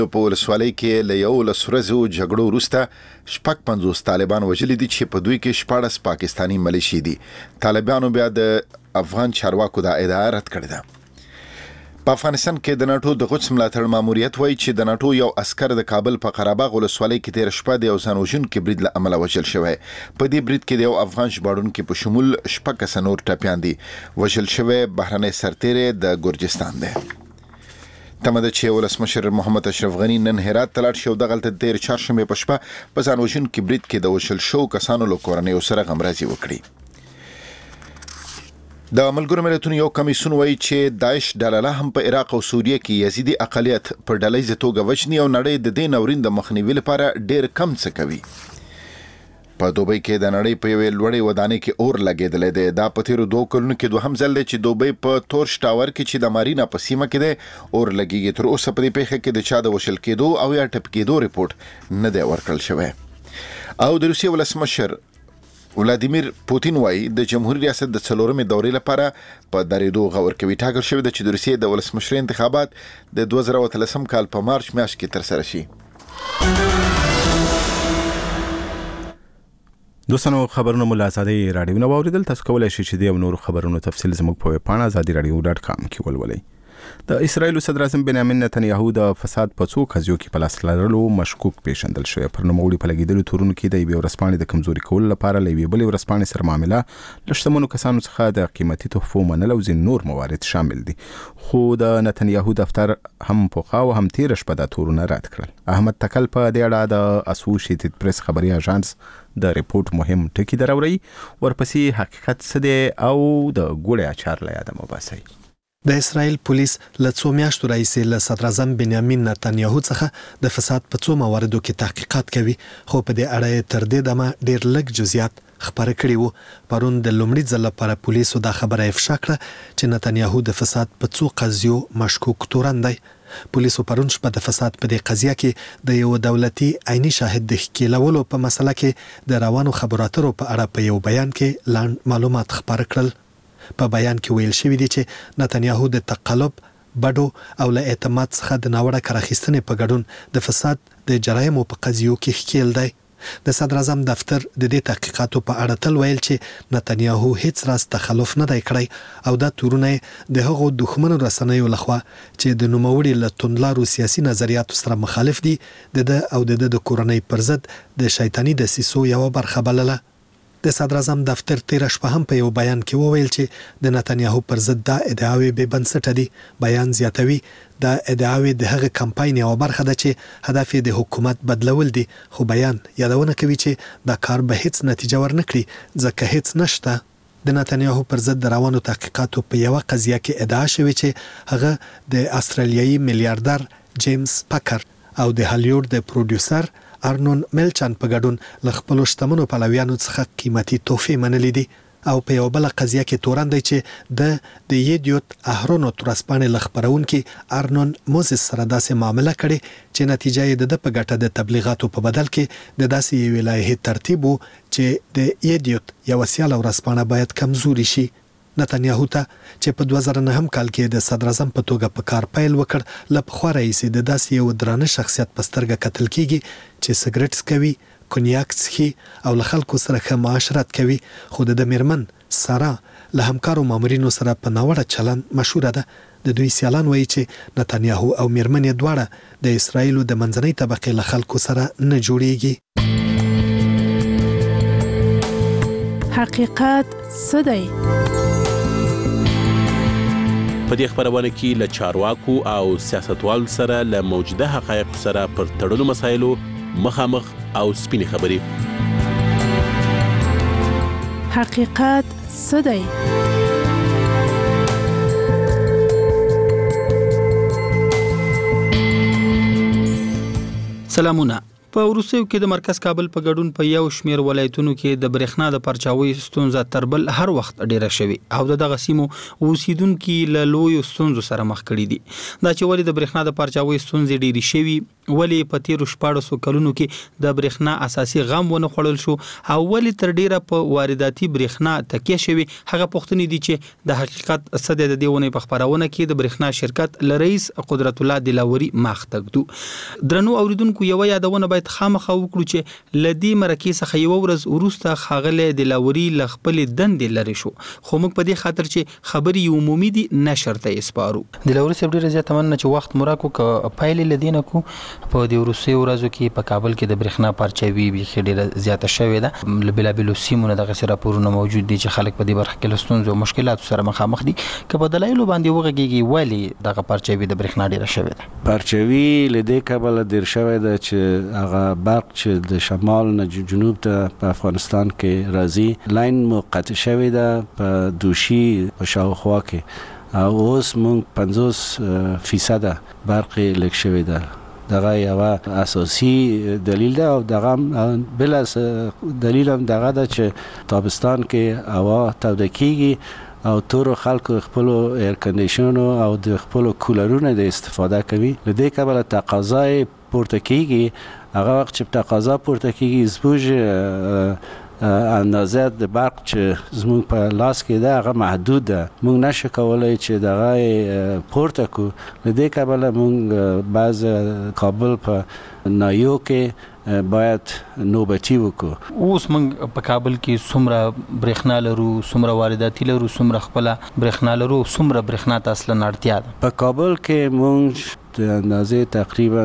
په ولسوالۍ کې له 11 ورځو جګړو وروسته 50 طالبان وژلي دي چې په دوی کې 14 پاکستانی ملیشي دي. طالبانو بیا د افغان چارواکو د ادعا رد کړې ده. په افغانستان کې د ناتو د قدس ملاتړ ماموریت وایي چې د ناتو یو عسكر د کابل په قرهباغ ولسوالۍ کې تیر شپه د یو ځانوژونکي برید له امله وژل شوی. په دې برید کې د یو افغان ژباړونکي په شمول 6 کسان نور ټپیان دي. وژل شوی بهرنی سرتیری د ګرجستان دی. تمه ده چې ولسمشر محمد اشرف غنی نن هرات ته لاړ شي او دغلته د تیر چهارشنبې په شپه په ځانوژونکي برید کې د وژل شوو کسانو له کورنیو سره غمرازي وکړي. د ملګرو ملتونو یو کمیسیون وایي چې داعش ډله هم په عراق او سوریه کې یزیدي اقلیت پر ډلهیزه توګه وژني او نړۍ د دې ناورین د مخنیوي لپاره ډېر کم څه کوي. په دوبۍ کې د نړۍ په یوې لوړې ودانۍ کې اور لګېدلی دی. دا په تیرو 2 کلونو کې دوهم ځل دی چې دوبۍ په تورش ټاور کې چې د مارینا په سیمه کې دی اور لګېږي. تر اوسه په دې پیښه کې د چا د وژل کېدو او یا ټپ کېدو رپورټ نه دی ورکړل شوی. او د روسیې ولسمشر ولادیمیر پوتین وایي د جمهوریت ریاست د 4مې دورې لپاره په درېدو غور کوي. ټاکل شوی ده چې د روسیې د ولسمشر انتخابات د 2013 کال په مارچ میاشت کې ترسره شي. دوستانو خبرونه مو له آزادۍ راډیو نه واوریدل. تاسو کولای شئ چې د نورو خبرونو تفصیل زموږ په ویب پاڼه azadiiradio.com کې ولولئ. د اسرائیل صدر اعظم بنیامین نتنیاهو د فساد په څو قضیو کې په لاس لرلو مشکوک پیژندل شوی. پر نوموړي په لګیدلو تورونو کې د یوې ورځپاڼې د کمزوري کولو لپاره له یوې بلې ورځپاڼې سره معامله له شتمنو کسانو څخه د قیمتي تحفو منل او ځینې نور موارد شامل دي. خو د نتنیاهو دفتر هم پوخا او هم تیر شپه د تورونه رد کړل. احمد تکل په دې اړه د اسوسییټډ پریس خبري اژانس د ریپورت مهم ټکی دراوړي. ورپسې حقیقت څه دی او د ګوړې اچار له یاده مباسي. د اسرائیل پولیس له 2 میاشتو راهیسې له صدر اعظم بنیامین نتنیاهو څخه د فساد په 2 مواردو کې تحقیقات کوي. خو په دې اړه تر دې دمه ډېر لږ جزئیات خبره کړي وو. پرون د لومړي ځل لپاره پولیسو دا خبره افشا کړه چې نتنیاهو د فساد په 2 قضیو مشکوک تورن دی. پولیسو پرون شپه د فساد په دې قضیه کې د یو دولتي عیني شاهد د ښکېلولو په مسله کې د روانو خبرو اترو په اړه په یو بیان کې لاندې معلومات خبره کړل. په بیان کې ویل شوی دی چې نتنیاهو د تقلب بډو او له اعتماد څخه د ناوړه کار اخیستنې په ګډون د فساد د جرایمو په قضیو کې ښکېل دی. د صدر اعظم دفتر د دې تحقیقاتو په اړه تل ویل چې نتنیاهو هیڅ راز تخلف نه دی کړی او دا تورونه د هغو دښمنو رسنیو لخوا چې د نوموړي له توندلارو سیاسي نظریاتو سره مخالف دي د کورنۍ پر ضد د شیطاني دسیسو یوه برخه بلله. د صدر اعظم دفتر تیر شپه هم په یو بیان کې وویل چې د نتنیاهو پر ضد دا ادعاوې بې بنسټه دي. بیان زیاتوي دا ادعاوې د هغه کمپاین یوه برخه ده چې هدف یې د حکومت بدلول دي. خو بیان یادونه کوي چې دا کار به هیڅ نتیجه ورنکړي ځکه هیڅ نشته. د نتنیاهو پر ضد د روانو تحقیقاتو په یوه قضیه کې ادعا شوې چې هغه د استرالیایي میلیاردر جیمز پکر او د هالیوډ د پروډوسر ارنون ملچان په ګډون له خپلو شتمنو پلویانو څخه قیمتي تحفې منلې دي. او په یو بل قضیه کې تورن دی چې د یډیوت اهرونوت ورځپاڼې له خپرونکي ارنون موزس سره داسې معامله کړې چې نتیجه یې د په ګټه د تبلیغاتو په بدل کې د داسې یوې لایحې ترتیب و چې د یډیوت یوه سیاله ورځپاڼه باید کمزوري شي. نتنیاهو ته چې په 2009 کال کې د صدر اعظم په توګه په کار پیل وکړ له پخوا راهیسې د داسې یو درانه شخصیت په سترګه کتل کیږي چې سګرټ څکوي، کنیاک څښي او له خلکو سره ښه معاشرت کوي. خو د میرمن سارا له همکارو مامورینو سره په ناوړه چلند مشهوره ده. د دوی سیالان وایي چې نتنیاهو او میرمن یې دواړه د اسرائیلو د منځنۍ طبقې له خلکو سره نه جوړیږي. حقیقت څه دی؟ په دې خبرونه کې له چارواکو او سیاستوالو سره له موجوده حقایقو سره پر تړلو مسایلو مخامخ او سپینې خبرې. حقیقت څه دی؟ سلامونه. په وروستیو کې د مرکز کابل په ګډون په یو شمېر ولایتونو کې د برېښنا د پرچاوي ستونزه تر بل هر وخت ډیره شوې او دغه سیمو اوسیدونکو له لویو ستونزو سره مخ کړي دي. دا چې ولې د برېښنا د پرچاوي ستونزې ډېرې شوې ولی په تیرو 14 کلونو کې د برېښنا اساسي غم ونه خوړل شو او ولی تر ډیره په وارداتي برېښنا تکیه شوی. هغه پوښتنې دي چې د حقیقت څه د دې ونې په خبرونه کې د برېښنا شرکت لرئیس قدرت الله دلاوري مخ تګدو. درنو اوریدونکو یو یادونه باید خامخا وکړو چې لدی مرکه څخه یو ورځ وروسته خاغله دلاوري لخپل دندې لري شو، خو موږ په دې خاطر چې خبري عمومي دي نشر ته اسپارو. دلاوري سب ډیره زیاته مننه چې وخت مراکو ک پایلې لدینه کو په دې وروسته ورځو کې په کابل کې د برېښنا پرچاوي به ډیره زیاته شوې ده. بلابل سیمونه دغه سره راپورونه موجود دي چې خلک په دې برخه کې لستونزو او مشکلاتو سره مخامخ دي. که په دلایلو باندې وغږیږي ولی دغه پرچاوي د برېښنا ډیره شوې ده؟ پرچاوي لدې کابل ډیر شوې ده چې هغه برق چې د شمال نه جنوب ته په افغانستان کې راځي لاین موقت شوې ده په دوشي په شاوخوا کې او اوس مونږ 50% برق لږ شوی ده. دغه یو اساسي دلیل ده او دغه بل دلیل هم دغه ده چې تابستان کې هوا توده کیږي او تور خلکو خپل ایر کنډیشن او د خپل کولرونو د استفاده کوي. لدې کبل تقاضای پورته کیږي. هغه وخت چې تقاضا پورته کیږي زموږ اندازه د برق چې زموږ په لاس کې ده هغه محدود ده. موږ نشه کولای چې دغه پورته کو. لدې کبل موږ بعض کابل په نایو کې باید نوبتی وکړو. اوس موږ په کابل کې څومره برېښنا لرو، څومره وارداتي لرو، څومره خپل برېښنا لرو، څومره برېښنا ته اصلا اړتیا ده؟ په کابل کې موږ د اندازې تقریبا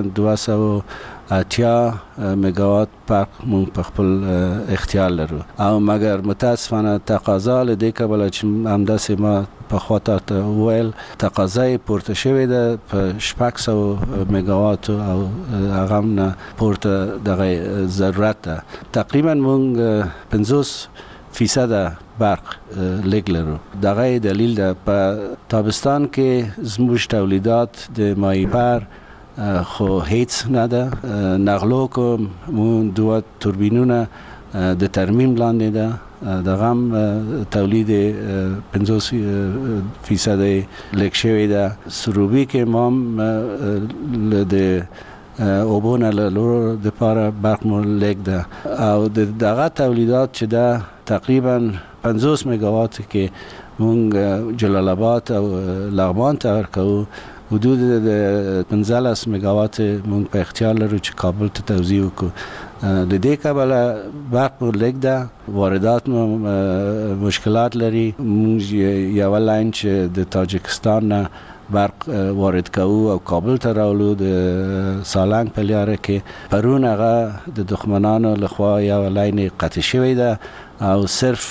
280 میگاوات برق مونږ په خپل اختیار لرو او مګر متاسفانه تقاضا لدې کبل چې همداسې ما په خاطر ته ویل تقاضای پورته شوې ده په 600 میگاوات او هغه نه پورته دغه ضرورت ده. تقریبا مونږ 50% برق لږ لرو. دغه دلیل ده په تابستان کې زموږ تولیدات د مایبر خو هیڅ نه ده. نغلو کوم مون 2 توربینونه د ترمیم لاندې ده. دغه هم تولید 50% لږ شوی ده. سروبي کې مام د اوبونه لور د پاره برق مو لږ ده او دغه تولیدات چې ده تقریبا 50 میگاوات کې مونږ جلال آباد او لغمان ته ورکوو. حدود 15 میگاوات مونږ په اختیار لرو چې کابل ته توزیع وکړو. د دې کبله برق مو لږ ده. واردات مو مشکلات لري. مونږ یو لاین چې د تاجکستان نه برق وارد کوو او کابل ته راولو د سالنګ په لاره کې پرون هغه د دښمنانو لخوا یو لاین قطع شوی ده او صرف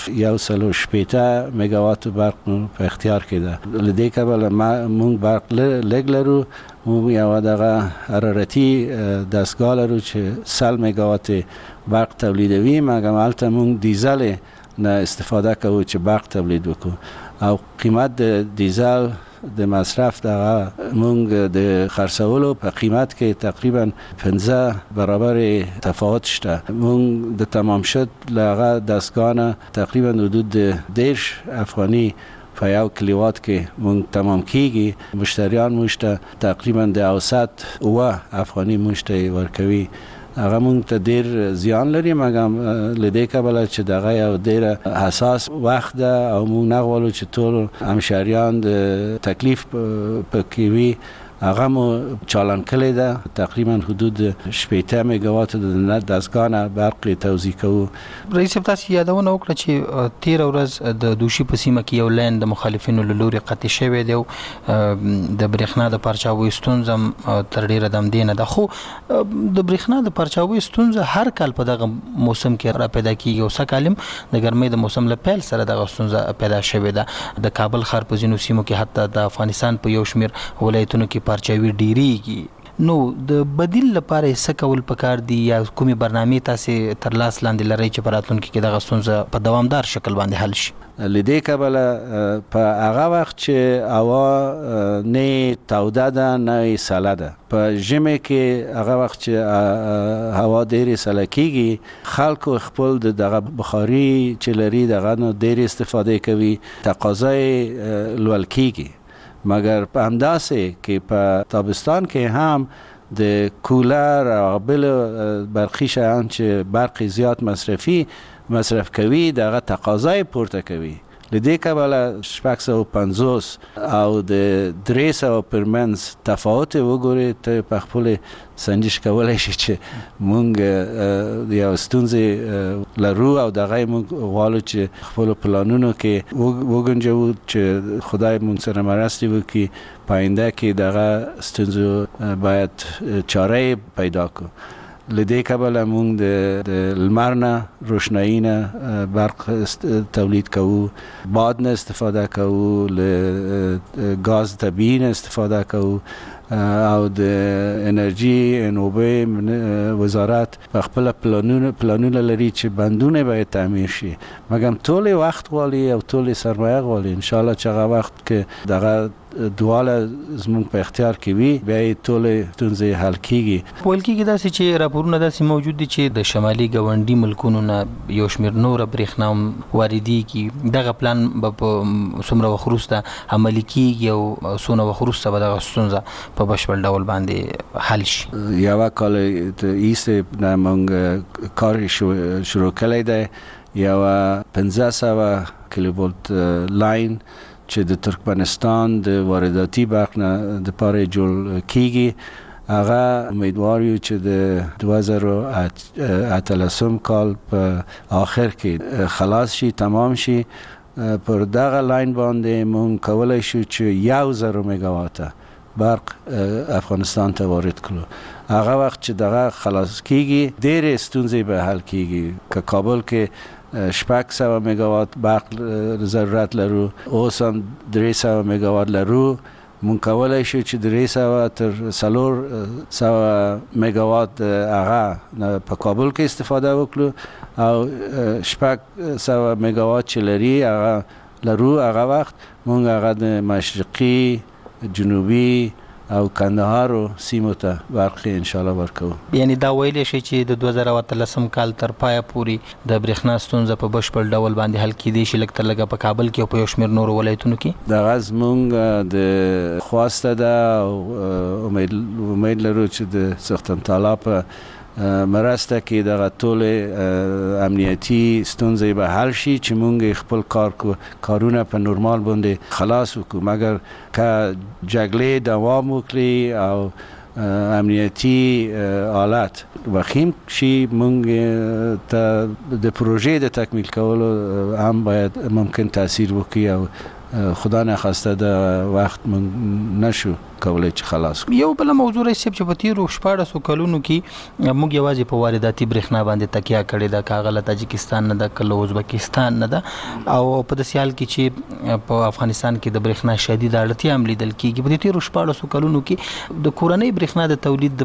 180 میگاوات برق په اختیار کې ده. لدې کبل مونږ برق لږ لرو. مونږ یو دغه حرارتي دستګاه لرو چې 100 میگاوات برق تولیدوي مګر هلته مونږ دیزل نه استفاده کوو چې برق تولید وکړو او قیمت د دیزل د مصرف دغه مونږ د خرڅولو په قیمت کې تقریبا 15 برابر تفاوت شته. مونږ د تمام شد لغه دستګاه تقریبا حدود 10 افغاني په یو کیلووات کې مونږ تمام کیږي. مشتریان مشته تقریبا د اوسط 9 افغاني مشته ورکوي. هغه مونږ ته ډیر زیان لري مګر لدې کبل چې دغه یو ډیر حساس وخت ده او مونږ نه غواړو چې ټول همشهریان د تکلیف پکې وي. هغه مو چالان کړی ده. تقریبا حدود 80 میگاوات د دستګاه نه برق توزیع کوو. رئیس صاحب تاسو یادونه وکړه چې 13 ورځ د دوشي په سیمه کې یو لاین د مخالفینو له لوري قطع شوی دی او د برېښنا د پرچاوي ستونزه تر ډیره دم دینه ده. خو د برېښنا د پرچاوي ستونزه هر کال په دغه موسم کې را پیدا کیږي او سکالم د ګرمۍ د موسم له پیل سره دغه ستونزه پیدا شوې ده. د کابل ښار په ځینو سیمو کې حتی د افغانستان په یو شمیر ولایتونو کې پرچاوي ډیریږي. نو د بدیل لپاره څه کول پکار دي یا کومې برنامې تاسو تر لاس لاندې لرئ چې په راتلونکي کې دغه ستونزه په دوامدار شکل باندې حل شي؟ لدې کبله په هغه وخت چې هوا نه توده ده نه سړه ده. په ژمي کې هغه وخت چې هوا ډېرې سړه کېږي خلکو خپل دغه بخاري چې لري دغه نه ډېرې استفاده کوي. تقاضای لوړ کېږي. مګر په همداسې کې په تابستان کې هم د کولر او بل برقی شیان چې برق زیات مصرف کوي دغه تقاضای پورته کوي. لدې کبله 650 او د 300 پرمنس تفاوت وګوري ته په خپل سنجش کولای شي چې مونږ یو ستونزې لرو او دغه مونږ غواړو چې خپل پلانونو کې وګنجو چې خدای مونږ سره مرسته وکړي پاینده کې دغه ستونزو باید چاره پیدا کړو. لدې کبله مونږ د لمر نه روشنایي نه برق تولید کوو، باد نه استفاده کوو، له گاز طبیعي نه استفاده کوو او د انرژي انوبه وزارت په خپل پلانونه لري چې بندونه باید تعمیر شي، مګم ټول وخت غواړي او ټول سرمایه غواړي. ان شاء الله چې هغه وخت کې دغه دواله زموږ په اختیار کې وي بیا ټول ستونزې حل کیږي. ویل کېږي داسې چې راپورونه داسې موجود دي چې د شمالي ګاونډي ملکونو نه یو شمېر نوره برېښنا واردېږي. دغه پلان به په څومره وخت وروسته عملي کیږي او څونه وخت وروسته به دغه ستونزه په بشپړ ډول باندې حل شي؟ یوه کال ایسته نه موږ کار شروع کړی دی. یوه 1500 کیلوولت لاین چې د ترکمنستان د وارداتي برق نه د پاره جوړ کیږي هغه امیدوار یو چې د 2018 کال په آخر کې خلاص شي، تمام شي. پر دغه لاین باندې مونږ کولای شو چې 1000 میگاواته برق افغانستان ته وارد کړو. هغه وخت چې دغه خلاص کیږي ډېرې ستونزې به حل کیږي. که کابل کې 600 میگاوات برق ضرورت لرو، اوس هم 300 میگاوات لرو. مونږ کولای شو چې 300 تر 400 میگاوات هغه په کابل کې استفاده وکړو او 600 میگاوات چې لري هغه لرو. هغه وخت مونږ هغه د مشرقي، جنوبي او کندهار سیمو ته برق ان شاء الله ورکو. یعنی دا ویلی شي چې د 2013 کال تر پایه پوري د برېښنا ستونزه په بشپړ ډول باندې حل کیدی شي، لکه تر لږه په کابل کې او په یو شمېر نورو ولایتونو کې. د غزمونږ د خواسته ده او امید لرو چې د سختم تعالی په مرسته کې دغه ټول امنیتي ستونزې به حل شي چې مونږ خپل کارونه په نورمال باندې خلاص وکړو. مګر که جګړې دوام وکړي او امنیتي حالت وخیم شي مونږ ته د پروژې د تکمیل کولو هم باید ممکن تاثیر وکړي او خدا نخواسته د وخت نشو کولای چې خلاص کړو. یو بل موضوع رئیس چې په تیرو 14 کلونو کې موږ یوازې په وارداتي برېښنا باندې تکیه کړې ده، کاغله تاجکستان نه ده، کله ازبکستان نه ده، او په داسې حال کې چې په افغانستان کې د برېښنا شدید اړتیا هم لیدل کېږي. په تیرو 14 کلونو کې د کورنۍ برېښنا د تولید